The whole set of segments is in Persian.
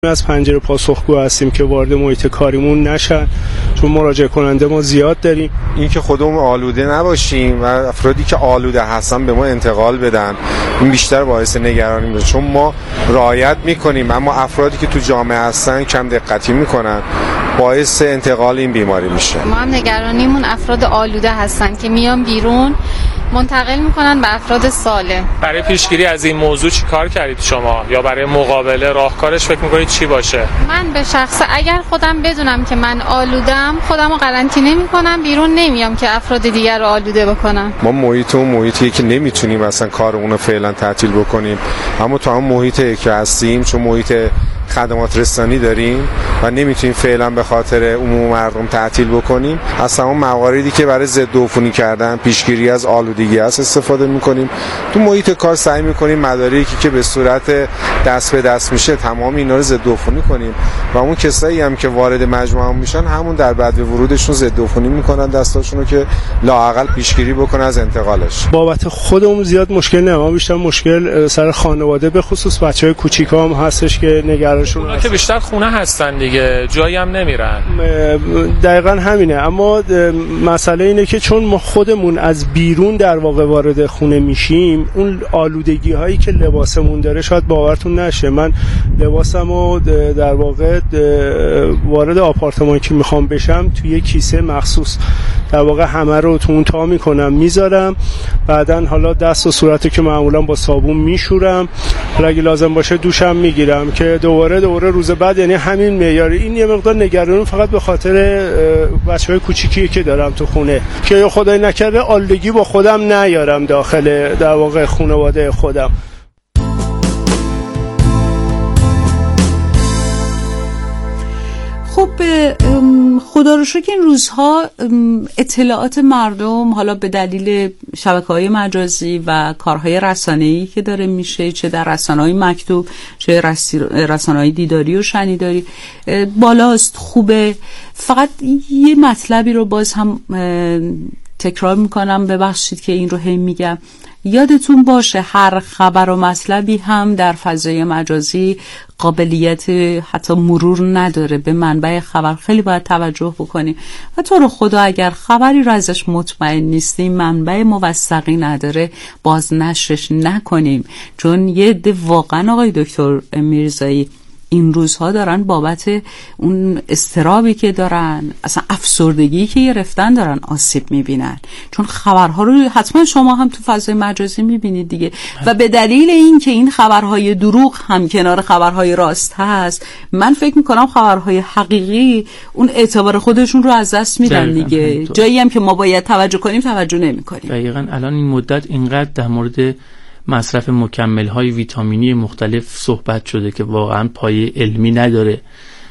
از پنجره پاسخگو هستیم که وارد محیط کاریمون نشن، چون مراجعه کننده ما زیاد داریم. این که خودمون آلوده نباشیم و افرادی که آلوده هستن به ما انتقال بدن، این بیشتر باعث نگرانی میشه، چون ما رعایت میکنیم اما افرادی که تو جامعه هستن کم دقتی میکنن، باعث انتقال این بیماری میشه. ما هم نگرانیمون افراد آلوده هستن که میان بیرون منتقل میکنن به افراد سالم. برای پیشگیری از این موضوع چی کار کردید شما، یا برای مقابله راهکارش فکر میکنید چی باشه؟ من به شخصه اگر خودم بدونم که من آلودم، خودم رو قرنطینه میکنم، بیرون نمیام که افراد دیگر رو آلوده بکنم. ما محیطی که نمیتونیم اصلا کارمون رو فعلا تعطیل بکنیم، اما تو هم محیطی که هستیم، چون محیط خدمات رسانی داریم و نمیتونیم فعلا به خاطر عموم مردم تعطیل بکنیم، از تمام مواردی که برای ضد عفونی کردن، پیشگیری از آلودگی است استفاده میکنیم. تو محیط کار سعی میکنیم مدارکی که به صورت دست به دست میشه تمام اینا رو ضد عفونی کنیم و اون کسایی هم که وارد مجموعه میشن همون در بعد ورودشون ضد عفونی میکنن دستاشون رو که لااقل پیشگیری بکنن از انتقالش. بابت خودمون زیاد مشکل نمیشه، بیشتر مشکل سر خانواده به خصوص بچهای کوچیکا هم هستش که نگرانشون اونا که بیشتر خونه هستن دیگه، جایی هم نمیرن. دقیقاً همینه، اما مسئله اینه که چون ما خودمون از بیرون در واقع وارد خونه میشیم، اون آلودگی هایی که لباسمون داره شاید باورتون نشه، من لباسمو در واقع وارد آپارتمان که میخوام بشم توی کیسه مخصوص در واقع همه رو تو اون تا میکنم میذارم، بعدن حالا دست و صورتو که معمولا با صابون میشورم، اگه لازم باشه دوشم میگیرم که دوباره روز بعد، یعنی همین معیار. این یه مقدار نگرانم فقط به خاطر بچهای کوچیکی که دارم تو خونه که خدای نکرده آلودگی با خودم نیارم داخل در واقع خانواده خودم. خب خدا رو شکر این روزها اطلاعات مردم حالا به دلیل شبکه‌های مجازی و کارهای رسانه‌ای که داره میشه، چه در رسانه‌های مکتوب چه رسانه‌های دیداری و شنیداری، بالاست، خوبه. فقط یه مطلبی رو باز هم تکرار میکنم، ببخشید که این رو هم میگم، یادتون باشه هر خبر و مطلبی هم در فضای مجازی قابلیت حتی مرور نداره، به منبع خبر خیلی باید توجه بکنیم و تو رو خدا اگر خبری رو ازش مطمئن نیستیم، منبع موثقی نداره، باز نشرش نکنیم، چون یه عده واقعا آقای دکتر میرزایی این روزها دارن بابت اون اضطرابی که دارن، اصلا افسردگی که گرفتن، دارن آسیب میبینن، چون خبرها رو حتما شما هم تو فضای مجازی میبینید دیگه و به دلیل این که این خبرهای دروغ هم کنار خبرهای راست هست، من فکر میکنم خبرهای حقیقی اون اعتبار خودشون رو از دست میدن دیگه، جایی هم که ما باید توجه کنیم توجه نمیکنیم. دقیقاً الان این مدت اینقدر در مورد مصرف مکمل‌های ویتامینی مختلف صحبت شده که واقعا پایه علمی نداره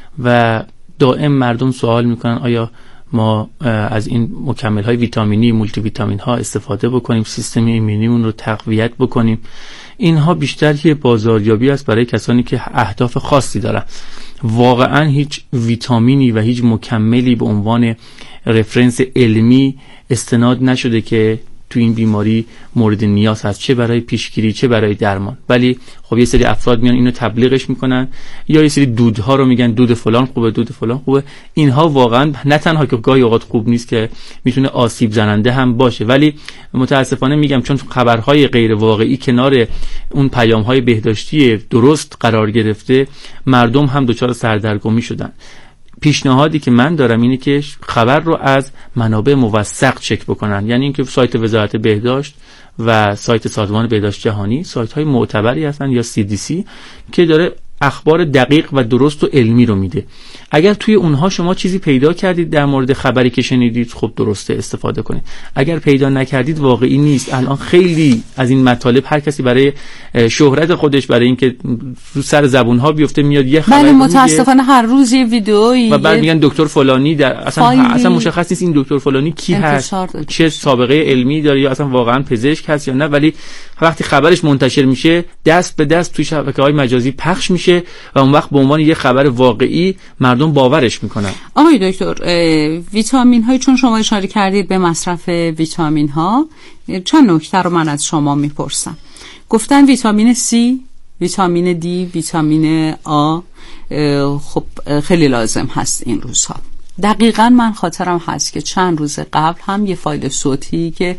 و دائم مردم سوال میکنن آیا ما از این مکمل‌های ویتامینی، مولتی ویتامین ها استفاده بکنیم، سیستم ایمنیمون رو تقویت بکنیم. اینها بیشتر یه بازاریابی است برای کسانی که اهداف خاصی دارن. واقعا هیچ ویتامینی و هیچ مکملی به عنوان رفرنس علمی استناد نشده که تو این بیماری مورد نیاز هست، چه برای پیشگیری چه برای درمان. ولی خب یه سری افراد میان اینو تبلیغش میکنن، یا یه سری دودها رو میگن دود فلان خوبه، دود فلان خوبه. اینها واقعا نه تنها که گاهی اوقات خوب نیست که میتونه آسیب زننده هم باشه، ولی متاسفانه میگم چون خبرهای غیر واقعی کنار اون پیامهای بهداشتی درست قرار گرفته، مردم هم دچار سردرگمی شدن. پیشنهادی که من دارم اینه که خبر رو از منابع موثق چک بکنن، یعنی اینکه سایت وزارت بهداشت و سایت سازمان بهداشت جهانی سایت های معتبری هستن، یا CDC که داره اخبار دقیق و درست و علمی رو میده. اگر توی اونها شما چیزی پیدا کردید در مورد خبری که شنیدید، خب درسته استفاده کنید. اگر پیدا نکردید واقعی نیست. الان خیلی از این مطالب هر کسی برای شهرت خودش، برای اینکه رو سر زبون ها بیفته میاد یه خبر، بله متاسفانه هر روز یه ویدئویی و بعد میگن دکتر فلانی در اصلا مشخص نیست این دکتر فلانی کی هست، چه سابقه علمی داره، یا اصلا واقعا پزشک هست یا نه. ولی وقتی خبرش منتشر میشه دست به دست توی شبکه‌های مجازی پخش میشه و اون وقت به عنوان یه خبر واقعی مردم باورش میکنن. آقای دکتر، ویتامین های، چون شما اشاره کردید به مصرف ویتامین ها، چند نکته رو من از شما میپرسم. گفتن ویتامین C، ویتامین D، ویتامین A، خب خیلی لازم هست این روزها. دقیقاً من خاطرم هست که چند روز قبل هم یه فایل صوتی که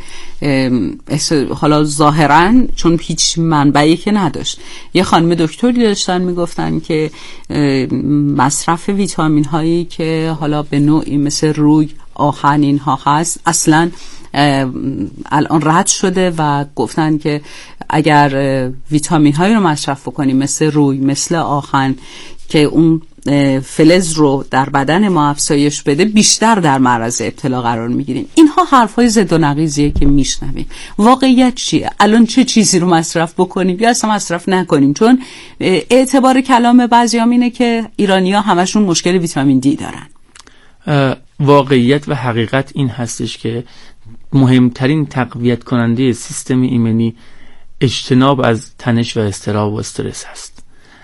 حالا ظاهراً چون هیچ منبعی که نداشت، یه خانم دکتری داشتن میگفتن که مصرف ویتامین هایی که حالا به نوعی مثل روی، آهن اینها هست اصلاً الان رد شده و گفتن که اگر ویتامین هایی رو مصرف بکنیم مثل روی، مثل آهن که اون فلز رو در بدن ما افزایش بده، بیشتر در معرض ابتلا قرار میگیریم. اینها حرفای ضد و نقیضیه که میشنویم. واقعیت چیه؟ الان چه چیزی رو مصرف بکنیم یا اصلا مصرف نکنیم؟ چون اعتبار کلام بعضیام اینه که ایرانی‌ها همشون مشکل ویتامین دی دارن. واقعیت و حقیقت این هستش که مهمترین تقویت کننده سیستم ایمنی اجتناب از تنش و اضطراب و استرس هست.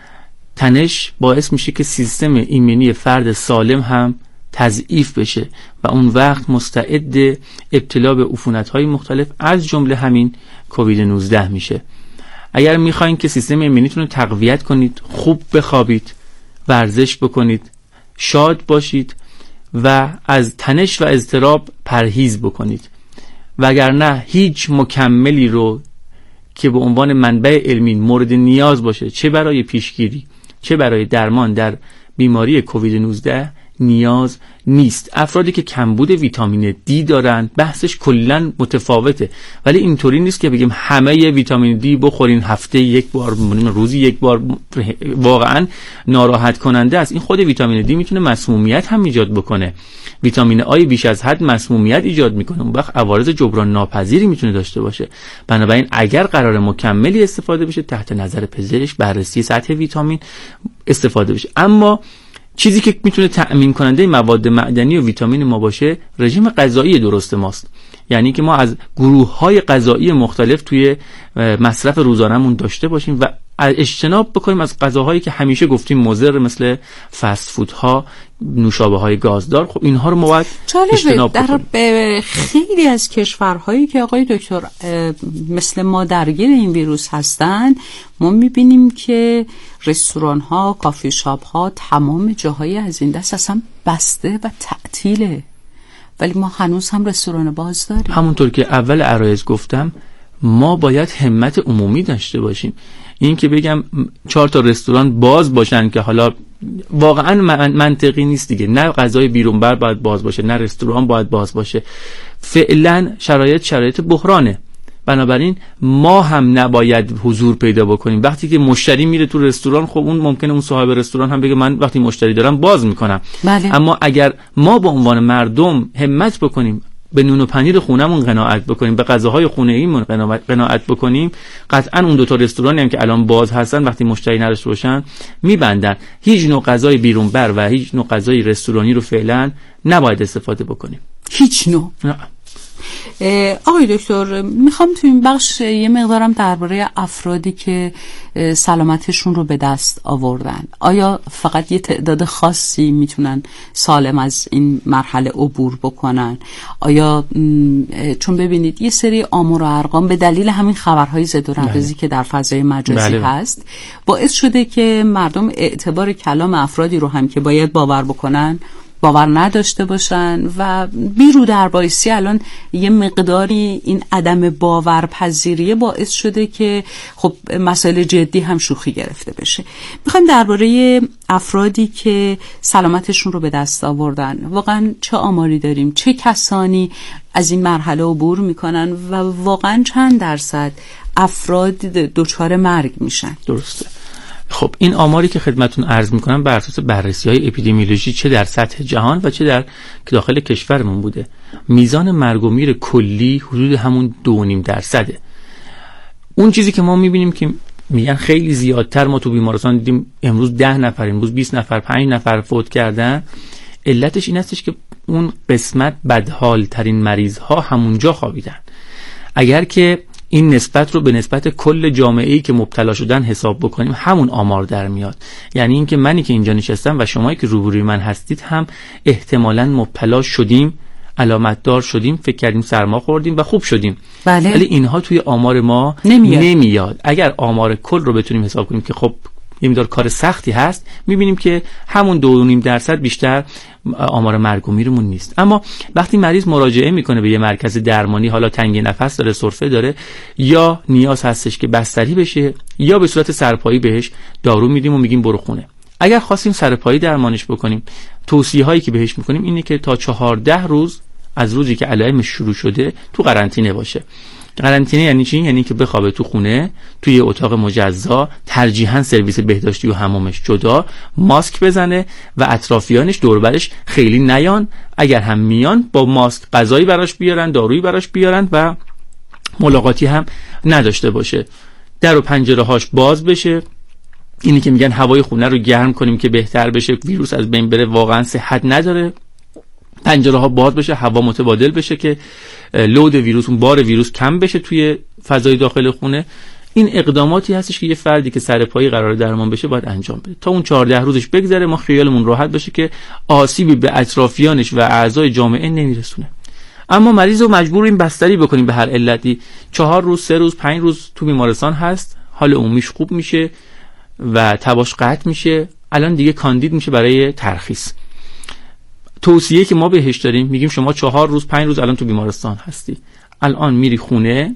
تنش باعث میشه که سیستم ایمنی فرد سالم هم تضعیف بشه و اون وقت مستعد ابتلا به عفونت‌های مختلف از جمله همین کووید 19 میشه. اگر میخواین که سیستم ایمنیتون رو تقویت کنید، خوب بخوابید، ورزش بکنید، شاد باشید و از تنش و اضطراب پرهیز بکنید، وگرنه هیچ مکملی رو که به عنوان منبع علمی مورد نیاز باشه، چه برای پیشگیری چه برای درمان در بیماری کووید 19 نیاز نیست. افرادی که کمبود ویتامین دی دارن بحثش کلا متفاوته، ولی اینطوری نیست که بگیم همه ویتامین دی بخورین هفته یک بار، روزی یک بار. واقعا ناراحت کننده است. این خود ویتامین دی میتونه مسمومیت هم ایجاد بکنه. ویتامین آی بیش از حد مسمومیت ایجاد میکنه، اون وقت عوارض جبران ناپذیری میتونه داشته باشه. بنابراین اگر قرار مکملی استفاده بشه، تحت نظر پزشک بررسی سطح ویتامین استفاده بشه. اما چیزی که میتونه تأمین کننده مواد معدنی و ویتامین ما باشه، رژیم غذایی درست ماست. یعنی که ما از گروه‌های غذایی مختلف توی مصرف روزانه‌مون داشته باشیم و اجتناب بکنیم از غذاهایی که همیشه گفتیم مضر، مثل فست فودها، نوشابه‌های گازدار. خب اینها رو ما باید اجتناب بکنیم. در خیلی از کشورهایی که آقای دکتر مثل ما درگیر این ویروس هستن، ما می‌بینیم که رستوران‌ها، کافی شاپ‌ها، تمام جاهای از این دست اصلا بسته و تعطیله، ولی ما هنوز هم رستوران باز داریم. همونطور که اول عرایض گفتم، ما باید همت عمومی داشته باشیم. این که بگم 4 تا رستوران باز باشن که حالا واقعا منطقی نیست دیگه. نه غذای بیرون بر باید باز باشه، نه رستوران باید باز باشه. فعلا شرایط بحرانه، بنابراین ما هم نباید حضور پیدا بکنیم. وقتی که مشتری میره تو رستوران، خب اون ممکنه اون صاحب رستوران هم بگه من وقتی مشتری دارم باز میکنم. بله. اما اگر ما به عنوان مردم همت بکنیم، به نون و پنیر خونمون قناعت بکنیم، به غذاهای خونه‌ایمون قناعت بکنیم، قطعا اون 2 تا رستورانی هم که الان باز هستن وقتی مشتری نداشته باشن میبندن. هیچ نوع غذای بیرون بر و هیچ نوع غذای رستورانی رو فعلا نباید استفاده بکنیم. هیچ نوع. نه. آقای دکتر، میخوام تو این بخش یه مقدارم درباره افرادی که سلامتشون رو به دست آوردن. آیا فقط یه تعداد خاصی میتونن سالم از این مرحله عبور بکنن؟ آیا چون ببینید یه سری آمار و ارقام به دلیل همین خبرهای ضد و نقیضی که در فضای مجازی هست باعث شده که مردم اعتبار کلام افرادی رو هم که باید باور بکنن باور نداشته باشن و بیرو در بایستی الان یه مقداری این عدم باورپذیریه باعث شده که خب مسائل جدی هم شوخی گرفته بشه. میخوایم درباره افرادی که سلامتشون رو به دست آوردن واقعا چه آماری داریم، چه کسانی از این مرحله عبور میکنن و واقعا چند درصد افراد دچار مرگ میشن؟ درسته. خب این آماری که خدمتون عرض میکنم بر اساس بررسی‌های اپیدمیولوژی چه در سطح جهان و چه در داخل کشورمون بوده. میزان مرگ و میر کلی حدود همون 2.5%. اون چیزی که ما میبینیم که میگن خیلی زیادتر، ما تو بیمارستان دیدیم امروز 10 نفر، امروز 20 نفر، 5 نفر فوت کردن. علتش این هستش که اون قسمت بدحال ترین مریض ها همونجا خوابیدن. اگر که این نسبت رو به نسبت کل جامعه‌ای که مبتلا شدن حساب بکنیم، همون آمار در میاد. یعنی اینکه منی که اینجا نشستم و شمایی که روبروی من هستید هم احتمالاً مبتلا شدیم، علامت دار شدیم، فکر کردیم سرما خوردیم و خوب شدیم. بله. ولی اینها توی آمار ما نمیاد. اگر آمار کل رو بتونیم حساب کنیم که خب یه مقدار کار سختی هست، میبینیم که همون 2.5% بیشتر آمار مرگ و میرمون نیست. اما وقتی مریض مراجعه میکنه به یه مرکز درمانی، حالا تنگی نفس داره، سرفه داره، یا نیاز هستش که بستری بشه، یا به صورت سرپایی بهش دارو میدیم و میگیم برو خونه. اگر خواستیم سرپایی درمانش بکنیم، توصیه هایی که بهش میکنیم اینه که تا 14 روز از روزی که علائمش شروع شده تو قرنطینه باشه. قرنطینه یعنی چی؟ یعنی که بخوابه تو خونه، توی اتاق مجزا، ترجیحاً سرویس بهداشتی و حمامش جدا، ماسک بزنه و اطرافیانش دور برش خیلی نیان. اگر هم میان با ماسک غذایی براش بیارن، دارویی براش بیارن و ملاقاتی هم نداشته باشه. در و پنجره هاش باز بشه. اینی که میگن هوای خونه رو گرم کنیم که بهتر بشه، ویروس از بین بره، واقعا صحت نداره. پنجره ها باز بشه، هوا متبادل بشه که لود ویروس، اون بار ویروس کم بشه توی فضای داخل خونه. این اقداماتی هستش که یه فردی که سر پایی قرار درمان بشه باید انجام بده. تا اون 14 روزش بگذره ما خیالمون راحت بشه که آسیبی به اطرافیانش و اعضای جامعه نمیرسونه. اما مریض رو مجبوریم بستری بکنیم به هر علتی. 4 روز، 3 روز، 5 روز تو بیمارستان هست، حال عمومیش خوب میشه و تباش قطع میشه، الان دیگه کاندید میشه برای ترخیص. توصیه که ما بهش داریم میگیم شما 4 روز 5 روز الان تو بیمارستان هستی، الان میری خونه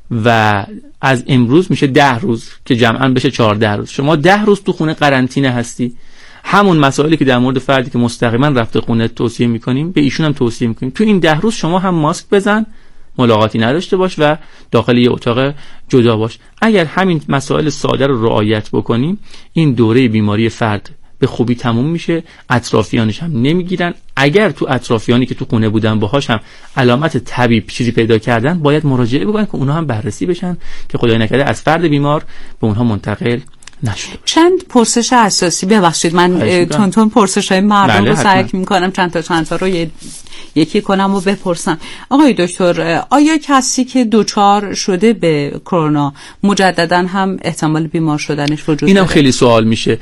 و از امروز میشه 10 روز که جمعاً بشه 14 روز. شما 10 روز تو خونه قرنطینه هستی. همون مسائلی که در مورد فردی که مستقیما رفته خونه توصیه میکنیم به ایشون هم توصیه میکنیم. تو این 10 روز شما هم ماسک بزن، ملاقاتی نداشته باش و داخل یه اتاق جدا باش. اگر همین مسائل ساده رو رعایت بکنیم، این دوره بیماری فرد به خوبی تموم میشه، اطرافیانش هم نمیگیرن. اگر تو اطرافیانی که تو خونه بودن باهاش هم علامت طبیب چیزی پیدا کردن، باید مراجعه بکنن که اونها هم بررسی بشن که خدای نکرده از فرد بیمار به اونها منتقل نشده. چند پرسش اساسی، ببخشید من تون پرسش‌های مردم رو سعی می‌کنم چند تا رو یکی کنم و بپرسم. آقای دکتر، آیا کسی که دچار شده به کرونا مجددا هم احتمال بیمار شدنش وجود داره؟ اینم خیلی سوال میشه.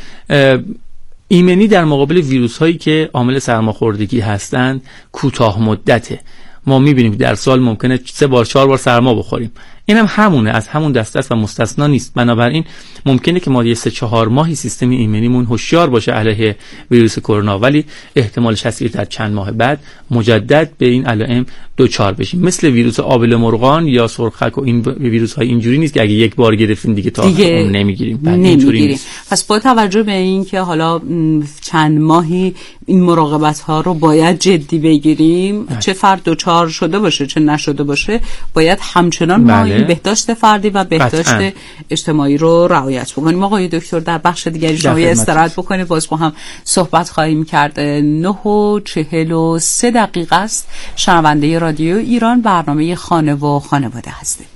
ایمنی در مقابل ویروس هایی که عامل سرماخوردگی هستند کوتاه مدته. ما میبینیم در سال ممکنه 3 بار 4 بار سرما بخوریم. اینم همونه، از همون دسته است و مستثنا نیست. بنابراین ممکنه که ما یه 3-4 ماهی سیستم ایمنیمون هوشیار باشه علیه ویروس کرونا، ولی احتمالش هست که در چند ماه بعد مجدد به این علائم دچار بشیم. مثل ویروس آبله مرغان یا سرخک و این ویروس های اینجوری نیست که اگه یک بار گرفتیم دیگه تا اون نمیگیریم. پس با توجه به این که حالا چند ماهی این مراقبت ها رو باید جدی بگیریم، چه فرد دچار شده باشه چه نشده باشه، باید همچنان ما این بهداشت فردی و بهداشت اجتماعی رو رعایت بکنیم. آقای دکتر در بخش دیگری شما استراحت بکنید، باز با هم صحبت خواهیم کرد. 9:43 است. شنونده رادیو ایران، برنامه خانه و خانواده هستید.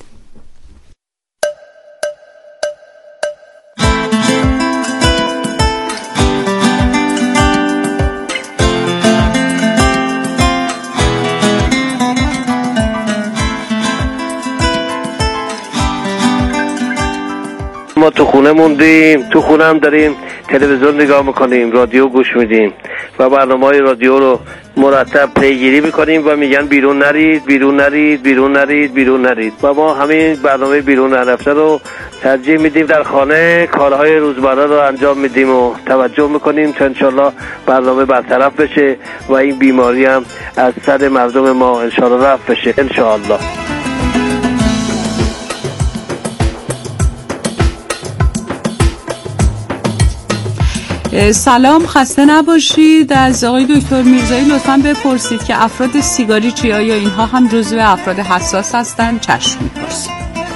ما تو خونه موندیم، تو خونه هم داریم تلویزیون نگاه میکنیم، رادیو گوش میدیم و برنامه‌های رادیو رو مرتب پیگیری میکنیم و میگن بیرون نرید، بیرون نرید، بیرون نرید، بیرون نرید و ما همین برنامه بیرون نرفته رو ترجیح میدیم. در خانه کارهای روزمره رو انجام میدیم و توجه میکنیم تا انشالله برنامه برطرف بشه و این بیماری هم از سر مردم ما انشالله رفت بشه انشالله. سلام، خسته نباشید. از آقای دکتر میرزایی لطفاً بپرسید که افراد سیگاری چی، آیا اینها هم جزو افراد حساس هستند؟ چشم میپرسید.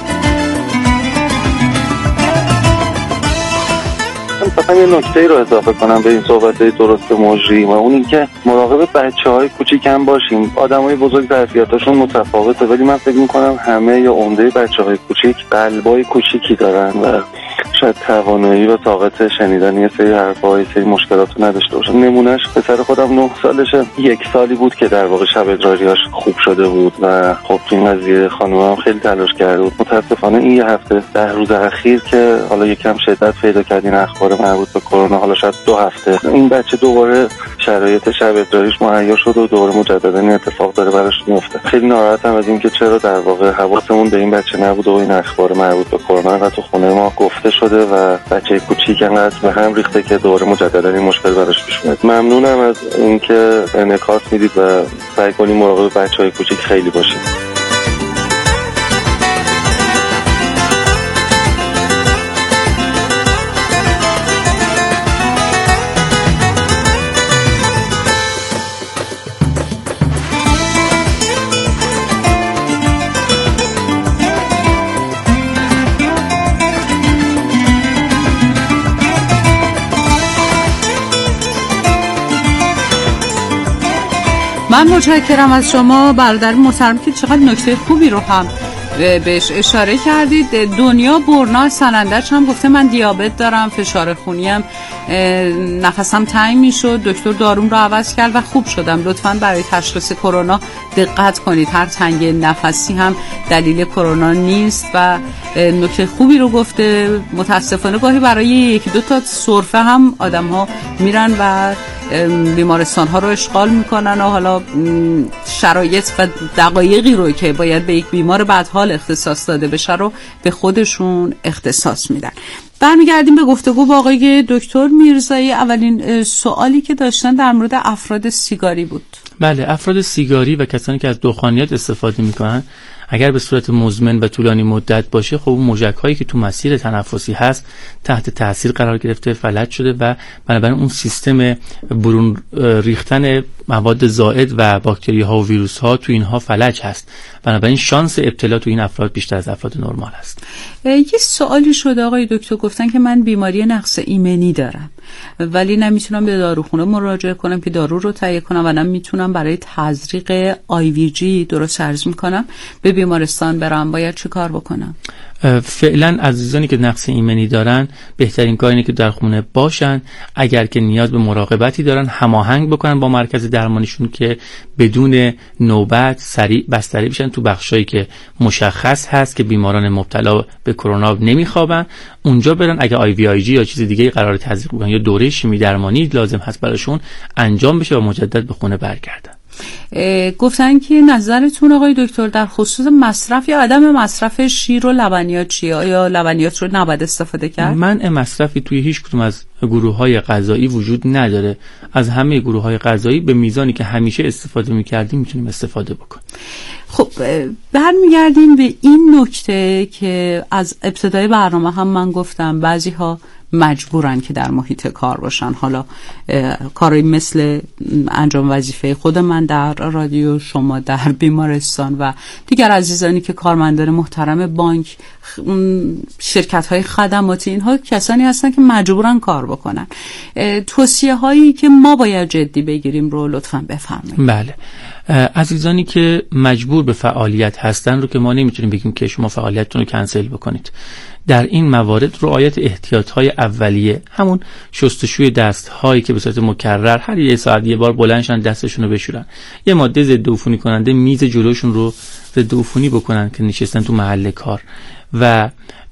من یه نکته رو اضافه کنم به این صحبت‌های درست مجری و اون این که مراقب بچه‌های کوچیک هم باشیم. آدمای بزرگ ظرفیتاشون متفاوته، ولی من فکر می‌کنم همه یا عمده بچه‌های کوچیک قلبای کوچیکی دارن و شاید توانایی و طاقت شنیدن یه سری حرف‌ها، یه سری مشکلات رو نداشته باشن. نمونهش پسر خودم 9 سالشه، 1 سالی بود که در واقع شب ادراریاش خوب شده بود و خب تو این قضیه خانومم خیلی تلاش کرده بود. متأسفانه این یه هفته 10 روز اخیر که حالا یکم شدت پیدا کردین اخبار مربوط به کرونا، حالا شاید 2 هفته این بچه دوباره شرایط شب ادراریش مهیا شد و دوباره مجددا این اتفاق داره براش میفته. خیلی ناراحتم از اینکه چرا در واقع حواسمون به این بچه نبود و این اخبار مربوط به کرونا انقدر تو خونه ما گفته شده و بچه کوچیک انقدر به هم ریخته که دوباره مجددا این مشکل براش پیش اومد. ممنونم از اینکه انعکاس میدید و سعی کنید مراقب بچه‌های کوچیک خیلی باشید. من متشکرم از شما برادر محترم که چقدر نکته خوبی رو هم بهش اشاره کردید. دنیا برنا سنندج هم گفته من دیابت دارم، فشار خونیم، نفسم تنگ میشد، دکتر داروم رو عوض کرد و خوب شدم. لطفاً برای تشخیص کرونا دقت کنید، هر تنگ نفسی هم دلیل کرونا نیست و نکته خوبی رو گفته. متاسفانه گاهی برای یکی دو تا سرفه هم آدم ها میرن و بیمارستان ها رو اشغال میکنن و حالا شرایط و دقایقی رو که باید به یک بیمار بدحال اختصاص داده بشه رو به خودشون اختصاص میدن. برمیگردیم به گفتگو با آقای دکتر میرزایی. اولین سوالی که داشتن در مورد افراد سیگاری بود. بله، افراد سیگاری و کسانی که از دخانیات استفاده میکنن اگر به صورت مزمن و طولانی مدت باشه، خب اون موجک هایی که تو مسیر تنفسی هست تحت تاثیر قرار گرفته، فلج شده و بنابراین اون سیستم برون ریختن مواد زائد و باکتری ها و ویروس ها تو اینها فلج هست. بنابراین شانس ابتلا تو این افراد بیشتر از افراد نرمال هست. یه سوالی شده آقای دکتر، گفتن که من بیماری نقص ایمنی دارم ولی نمیتونم به داروخونه مراجعه کنم که دارو رو تهیه کنم و نمیتونم برای تزریق IVG درست عرض میکنم به بیمارستان برم، باید چه کار بکنم؟ فعلا عزیزانی که نقص ایمنی دارن بهترین کار اینه که در خونه باشن. اگر که نیاز به مراقبتی دارن هماهنگ بکنن با مرکز درمانیشون که بدون نوبت سریع بستری بشن تو بخشایی که مشخص هست که بیماران مبتلا به کرونا نمیخوابن، اونجا برن. اگه IVIG یا چیز دیگه قرار تزریق بکنن یا دوره شیمی درمانی لازم هست براشون انجام بشه و مجدد به خونه برگردن. گفتن که نظرتون آقای دکتر در خصوص مصرف یا عدم مصرف شیر و لبنیات چیه؟ آیا لبنیات رو نباید استفاده کرد؟ منع مصرفی توی هیچ کدوم از گروه‌های غذایی وجود نداره. از همه گروه‌های غذایی به میزانی که همیشه استفاده می‌کردیم میتونیم استفاده بکنیم. خب برمیگردیم به این نکته که از ابتدای برنامه هم من گفتم بعضی‌ها مجبورن که در محیط کار باشن. حالا کاری مثل انجام وظیفه خود من در رادیو، شما در بیمارستان و دیگر عزیزانی که کارمندان محترم بانک، شرکت‌های خدماتی، اینها کسانی هستن که مجبورن کار بکنن. توصیه هایی که ما باید جدی بگیریم رو لطفاً بفرمایید. بله، عزیزانی که مجبور به فعالیت هستن رو که ما نمیتونیم بگیم که شما فعالیتتون رو کنسل بکنید. در این موارد رعایت احتیاط‌های اولیه، همون شستشوی دست‌هایی که به صورت مکرر هر یه ساعت یه بار بلندشن دستشون رو بشورن، یه ماده ضد عفونی کننده میز جلوشون رو ضد عفونی بکنن که نشستن تو محل کار، و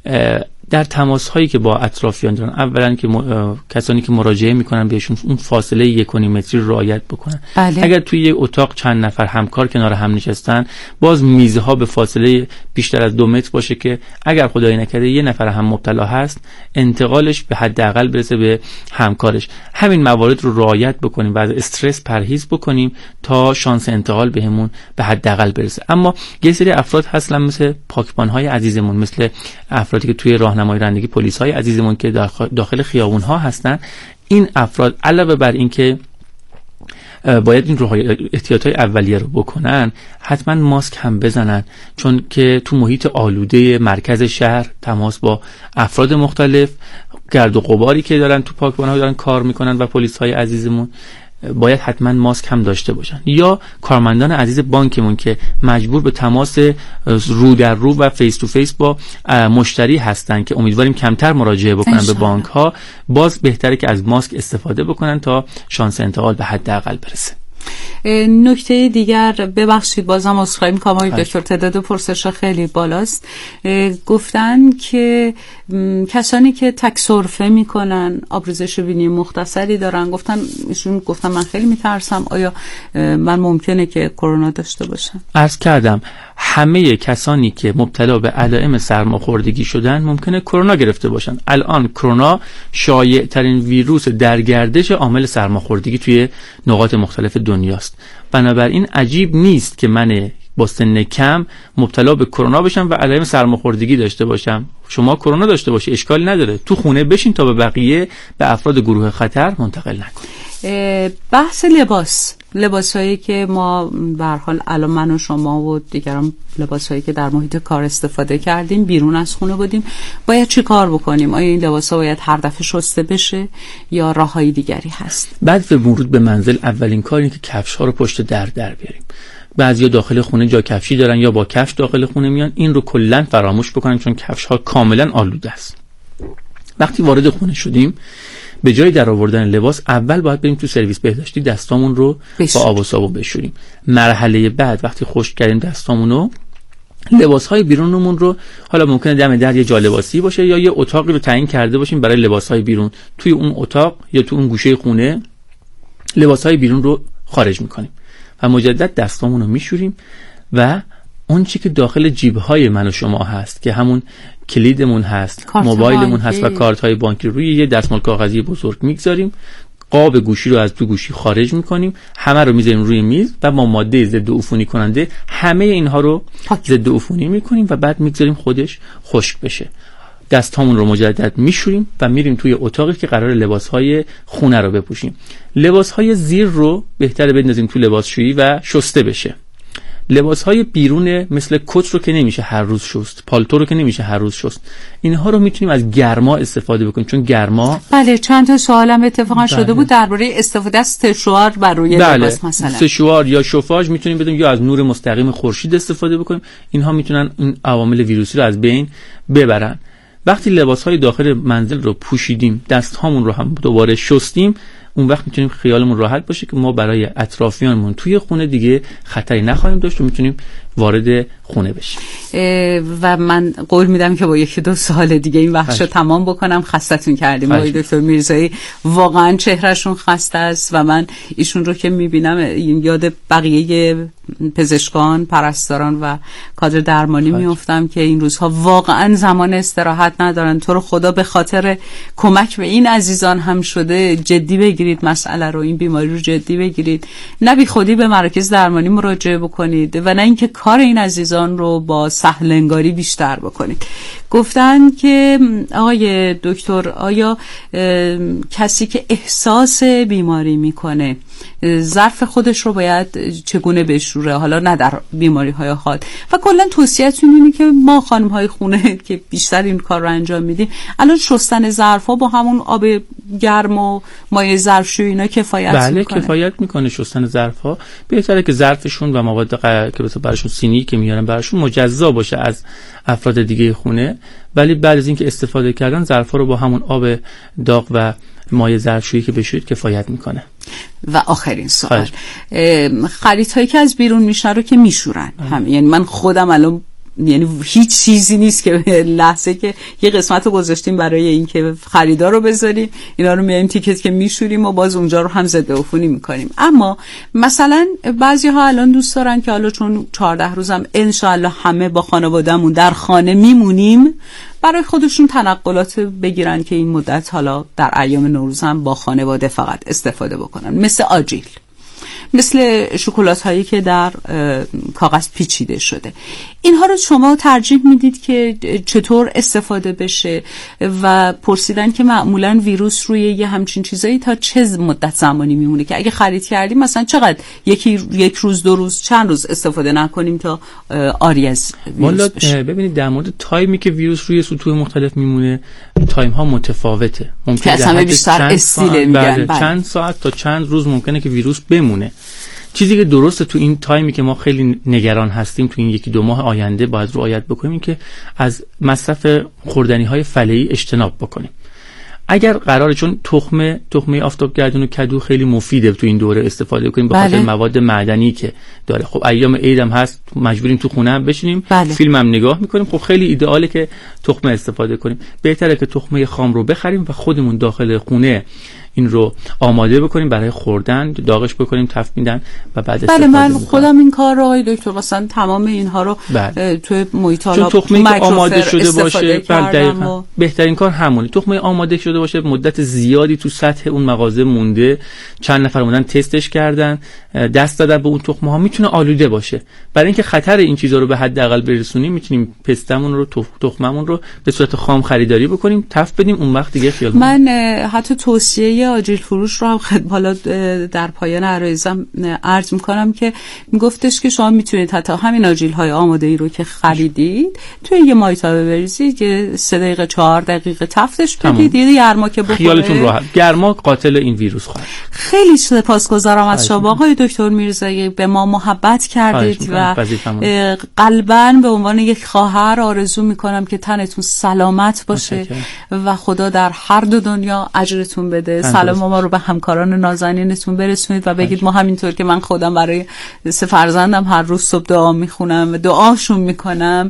در تماس هایی که با اطرافیان دارن اولا که کسانی که مراجعه میکنن بهشون اون فاصله 1.5 متری رعایت بکنن. بله. اگر توی یک اتاق چند نفر همکار کنار هم نشستن، باز میزها به فاصله بیشتر از 2 متر باشه که اگر خدای نکرده یه نفر هم مبتلا هست انتقالش به حداقل برسه به همکارش. همین موارد رو رعایت بکنیم و از استرس پرهیز بکنیم تا شانس انتقال بهمون به حداقل برسه. اما یه سری افراد هستن مثل پاکبان‌های عزیزمون، مثل افرادی که توی راهنمایی رانندگی، پلیس‌های عزیزمون که داخل خیابون‌ها هستن، این افراد علاوه بر این که باید این احتیاطات اولیه رو بکنن، حتما ماسک هم بزنن، چون که تو محیط آلوده مرکز شهر تماس با افراد مختلف، گرد و غباری که دارن تو پاکبان‌ها دارن کار میکنن و پلیس‌های عزیزمون باید حتما ماسک هم داشته باشن. یا کارمندان عزیز بانکمون که مجبور به تماس رو در رو و فیس تو فیس با مشتری هستن که امیدواریم کمتر مراجعه بکنن به بانک ها، باز بهتره که از ماسک استفاده بکنن تا شانس انتقال به حداقل برسه. نکته دیگر، ببخشید بازم عذرخواهی می‌کنم آقای دکتر، تعداد پرسش خیلی بالاست. گفتن که کسانی که تک سرفه میکنن آبریزش بینی مختصری دارن، گفتن من خیلی میترسم، آیا من ممکنه که کرونا داشته باشم؟ عرض کردم همه کسانی که مبتلا به علائم سرماخوردگی شدن ممکنه کرونا گرفته باشن. الان کرونا شایع ترین ویروس در گردش عامل سرماخوردگی توی نقاط مختلف دنیاست. بنابراین عجیب نیست که من با سن کم مبتلا به کرونا بشم و علائم سرماخوردگی داشته باشم. شما کرونا داشته باشی اشکالی نداره، تو خونه بشین تا به بقیه، به افراد گروه خطر منتقل نکنید. بحث لباسایی که ما به هر حال الان من و شما و دیگران لباسایی که در محیط کار استفاده کردیم، بیرون از خونه بودیم، باید چی کار بکنیم؟ آیا این لباسا باید هر دفعه شسته بشه یا راههای دیگری هست؟ بعد به ورود به منزل اولین کار اینه که کفش‌ها رو پشت در بیاریم. بعضیا داخل خونه جا کفشی دارن یا با کفش داخل خونه میان، این رو کلا فراموش بکنن چون کفش‌ها کاملا آلوده است. وقتی وارد خونه شدیم به جای در آوردن لباس اول باید بریم تو سرویس بهداشتی دستامون رو با آب و صابون بشوریم. مرحله بعد وقتی خشک کردیم دستامونو، لباس‌های بیرونمون رو، حالا ممکنه دم در یه جالباسی باشه یا یه اتاقی رو تعیین کرده باشیم برای لباس‌های بیرون، توی اون اتاق یا تو اون گوشه خونه لباس‌های بیرون رو خارج می‌کنیم و مجدد دستامون رو میشوریم و اون چی که داخل جیب‌های من و شما هست که همون کلیدمون هست، موبایلمون هست و کارت‌های بانکی روی یه دستمال کاغذی بزرگ میگذاریم، قاب گوشی رو از تو گوشی خارج میکنیم، همه رو میذاریم روی میز و با ماده ضد عفونی کننده همه اینها رو ضد عفونی میکنیم و بعد میگذاریم خودش خشک بشه. دستامون رو مجدد میشوریم و میریم توی اتاقی که قرار لباس‌های خونه رو بپوشیم. لباس‌های زیر رو بهتره بندازیم تو لباسشویی و شسته بشه. لباس‌های بیرونه مثل کت رو که نمیشه هر روز شست، پالتو رو که نمیشه هر روز شست، اینها رو میتونیم از گرما استفاده بکنیم چون گرما. بله، چند تا سوالم اتفاقا شده بود درباره استفاده از سشوار بر روی لباس، مثلا سشوار یا شوفاژ میتونیم بدیم یا از نور مستقیم خورشید استفاده بکنیم. اینها میتونن این عوامل ویروسی رو از بین ببرن. وقتی لباس‌های داخل منزل رو پوشیدیم، دست‌هامون رو هم دوباره شستیم، اون وقت میتونیم خیالمون راحت باشه که ما برای اطرافیانمون توی خونه دیگه خطری نخواهیم داشت و میتونیم وارد خونه بشیم. و من قول میدم که با 1-2 سال دیگه این بخش رو تمام بکنم. خستتون کردیم آقای دکتر میرزایی، واقعا چهرهشون خسته است و من ایشون رو که میبینم یاد بقیه پزشکان، پرستاران و کادر درمانی میافتم که این روزها واقعا زمان استراحت ندارن. تو رو خدا به خاطر کمک به این عزیزان هم شده جدی بگیرید مسئله رو، این بیماری رو جدی بگیرید، نه بی خودی به مراکز درمانی مراجعه بکنید و نه اینکه کار این عزیزان رو با سهلنگاری بیشتر بکنید. گفتن که آقای دکتر، آیا کسی که احساس بیماری میکنه ظرف خودش رو باید چگونه بشوره، حالا نه در بیماری های حاد، و کلا توصیه‌تون اینه که ما خانم های خونه که بیشتر این کار رو انجام میدیم الان شستن ظرف ها با همون آب گرم و مایع ظرفشویی اینا کفایت میکنه؟ بله کفایت میکنه. شستن ظرف ها بهتره که ظرفشون و مواد که براشون سینی که میارن براشون مجزا باشه از افراد دیگه خونه، ولی بعد از اینکه استفاده کردن ظرفا رو با همون آب داغ و مایع ظرفشویی که بشورید کفایت میکنه. و آخرین سوال، خریدهایی که از بیرون میشن رو که میشورن هم، یعنی من خودم الان یعنی هیچ چیزی نیست که لحظه که یه قسمت رو گذاشتیم برای این که خریدار رو بذاریم، اینا رو میایم تیکت که میشوریم و باز اونجا رو هم ضد عفونی میکنیم. اما مثلا بعضی ها الان دوست دارن که حالا چون 14 روزم انشاءالله همه با خانوادهمون در خانه میمونیم، برای خودشون تنقلات بگیرن که این مدت حالا در ایام نوروز هم با خانواده فقط استفاده بکنن، مثل آجیل، مثل شکلات هایی که در کاغذ پیچیده شده. اینها رو شما ترجیح میدید که چطور استفاده بشه؟ و پرسیدن که معمولا ویروس روی یه همچین چیزایی تا چه مدت زمانی میمونه که اگه خرید کردیم مثلا چقدر یک روز 2 روز چند روز استفاده نکنیم تا آری از ویروس بشه؟ ببینید در مورد تایمی که ویروس روی سطوح مختلف میمونه تایم ها متفاوته، ممکنه اصلا بیشتر استیل میگن چند ساعت تا چند روز ممکنه که ویروس بمونه. چیزی که درسته تو این تایمی که ما خیلی نگران هستیم تو این 1-2 ماه آینده باید رعایت بکنیم که از مصرف خوردنی های فله‌ای اجتناب بکنیم. اگر قراره، چون تخمه آفتابگردون و کدو خیلی مفیده تو این دوره استفاده کنیم به خاطر مواد معدنی که داره. خب ایام عید هم هست، مجبوریم تو خونه هم بشینیم فیلم هم نگاه میکنیم. خب خیلی ایدئاله که تخمه استفاده کنیم. بهتره که تخمه خام رو بخریم و خودمون داخل خونه این رو آماده بکنیم برای خوردن، داغش بکنیم، تفت میدن و بعد استفاده من خودم این کار رو آقای دکتر مثلا تمام اینها رو توی محیط چون تخمه که آماده شده باشه دقیقاً بهترین کار همونه. تخمه آماده شده باشه، مدت زیادی تو سطح اون مغازه مونده، چند نفر اومدن تستش کردن، دست دادن به اون تخمه ها، میتونه آلوده باشه. برای اینکه خطر این چیزا رو به حداقل برسونیم میتونیم پستمون رو، تخممون رو به صورت خام خریداری بکنیم، تفت بدیم، اون وقت دیگه خیال. من حتی توصیه آجیل فروش رو هم حالا در پایان عرایزم عرض میکنم که میگفتش که شما میتونید حتی همین آجیل های آماده ای رو که خریدید توی یه مایتابه بریزید، یه 3 دقیقه 4 دقیقه تفتش بدید، یه گرما که بخوره. خیالتون راحت، گرما قاتل این ویروس خواهد. خیلی سپاسگزارم از شما آقای دکتر میرزایی، به ما محبت کردید و قلباً به عنوان یک خواهر آرزو میکنم که تنتون سلامت باشه و خدا در هر دو دنیا اجرتون بده. سلام ما رو به همکاران نازنینتون برسونید و بگید ما همینطور که من خودم برای 3 فرزندم هر روز صبح دعا میخونم و دعاشون میکنم،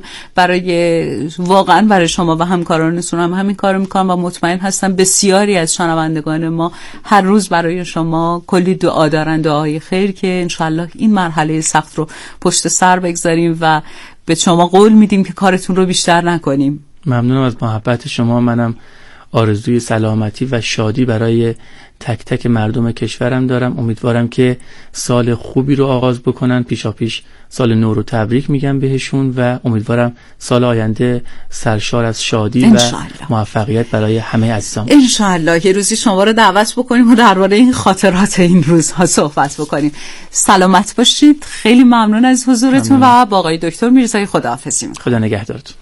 واقعا برای شما و همکارانتون هم همین کارو میکنم و مطمئن هستم بسیاری از شنوندگان ما هر روز برای شما کلی دعا دارن، دعای خیر که انشالله این مرحله سخت رو پشت سر بگذاریم و به شما قول میدیم که کارتون رو بیشتر نکنیم. ممنونم از محبت شما. منم آرزوی سلامتی و شادی برای تک تک مردم کشورم دارم. امیدوارم که سال خوبی رو آغاز بکنن. پیشاپیش سال نو رو تبریک میگم بهشون و امیدوارم سال آینده سرشار از شادی و موفقیت برای همه عزیزان. انشالله یه روزی شما رو دعوت بکنیم و درباره این خاطرات این روزها صحبت بکنیم. سلامت باشید. خیلی ممنون از حضورتون و با آقای دکتر میرزایی خداحافظی میکنم. خدا نگهدارتون.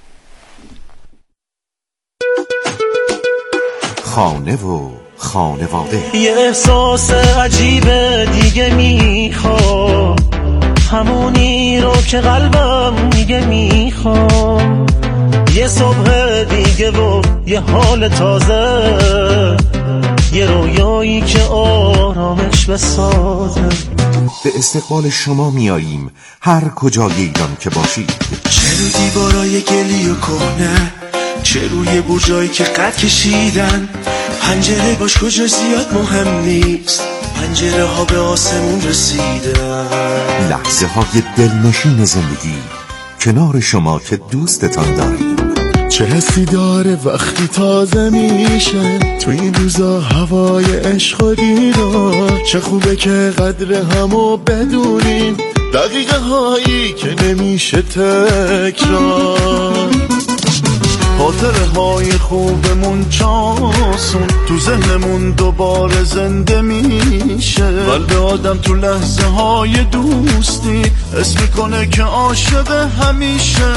خانه و خانواده. یه احساس عجیبه دیگه میخوام، همونی رو که قلبم میگه میخوام، یه صبح دیگه و یه حال تازه، یه رویایی که آرامش بسازه. به استقبال شما میاییم هر کجای ایران که باشید. چه رو دیوارای گلی و کهنه، چه روی برجایی که قد کشیدن، پنجره باش کجا زیاد مهم نیست، پنجره ها به آسمون رسیدن. لحظه های دلنشین زندگی کنار شما که دوستتان داریم. چه حسی داره وقتی تازه میشه تو این روزا هوای عشق و دیدار، چه خوبه که قدر همو بدونیم، دقیقه هایی که نمیشه تکرار. خاطره های خوبمون چاسون تو ذهنمون دوباره زنده میشه، قلب آدم تو لحظه های دوستی حس میکنه که عاشق همیشه.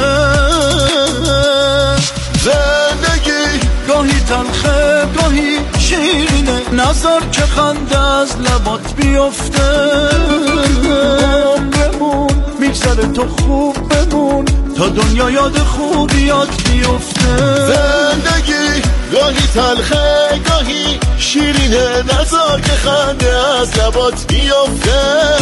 زندگی گاهی تلخه گاهی شیرینه، نظر که خنده از لبات بیفته. عمرمون میگذره تو خوب بمون تا دنیا یاد خوبیات بیفته. زندگی گاهی تلخه گاهی شیرینه، نظر که خنده از لبات بیفته.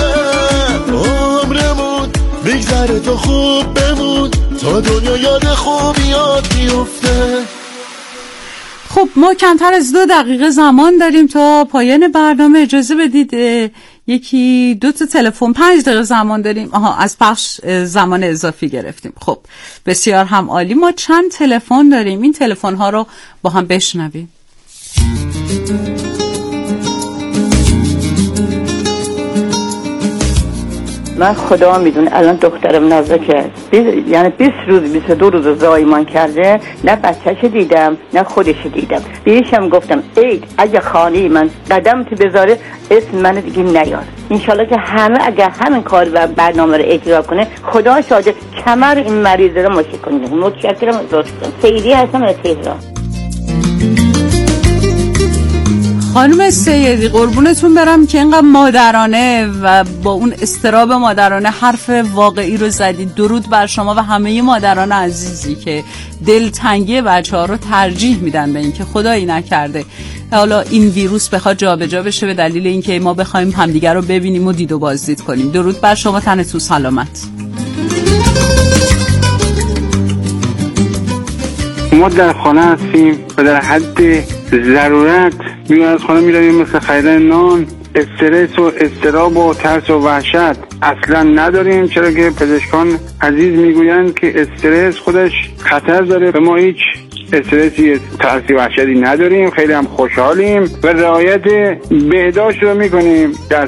عمرمون میگذره تو خوب بمون تا دنیا یاد خوبیات بیفته. خب ما کمتر از 2 دقیقه زمان داریم تا پایان برنامه. اجازه بدید 1-2 تا تلفن، 5 دقیقه زمان داریم. از پخش زمان اضافی گرفتیم. خب بسیار هم عالی. ما چند تلفن داریم، این تلفن ها رو با هم بشنویم. من خدا میدونه الان دخترم نزدیکه، یعنی 20 روز 22 روز زایمان کرده، نه بچه‌ش دیدم نه خودش دیدم. بهشم گفتم ای اگه خانه من قدم تو بذاره اسم من دیگه نیار. انشالله که همه اگر همین کار و برنامه رو اجرا کنه، خدا شاهد کمر این مریض رو مشکل کنه. متشکرم ازتون. خیلی هستم از تهران. خانم سیدی قربونتون برم که اینقدر مادرانه و با اون استراب مادرانه حرف واقعی رو زدید. درود بر شما و همه مادران عزیزی که دلتنگی بچه‌ها رو ترجیح میدن به اینکه خدایی نکرده حالا این ویروس بخواد جابجا بشه به دلیل اینکه ما بخوایم همدیگر رو ببینیم و دید و بازدید کنیم. درود بر شما، تنتون سلامت. ما در خانه هستیم و در حد ضرورت میگن از خانه میرویم مثل خریدن نان. استرس و اضطراب و ترس و وحشت اصلا نداریم، چرا که پزشکان عزیز میگویند که استرس خودش خطر داره و ما هیچ استرسی ترسی وحشتی نداریم. خیلی هم خوشحالیم و رعایت بهداشت رو میکنیم.